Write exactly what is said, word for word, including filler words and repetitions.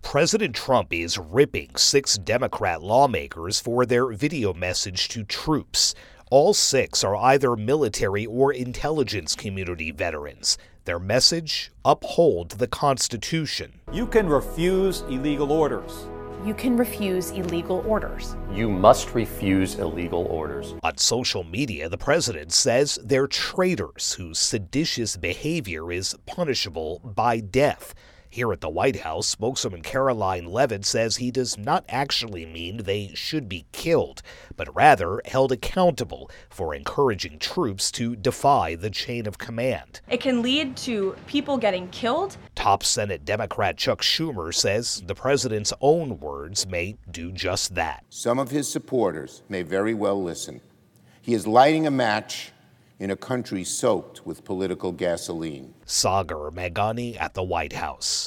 President Trump is ripping six Democrat lawmakers for their video message to troops. All six are either military or intelligence community veterans. Their message: uphold the Constitution. You can refuse illegal orders. You can refuse illegal orders. You must refuse illegal orders. On social media, the president says they're traitors whose seditious behavior is punishable by death. Here at the White House, spokeswoman Karoline Leavitt says he does not actually mean they should be killed, but rather held accountable for encouraging troops to defy the chain of command. It can lead to people getting killed. Top Senate Democrat Chuck Schumer says the president's own words may do just that. Some of his supporters may very well listen. He is lighting a match in a country soaked with political gasoline. Sagar Meghani at the White House.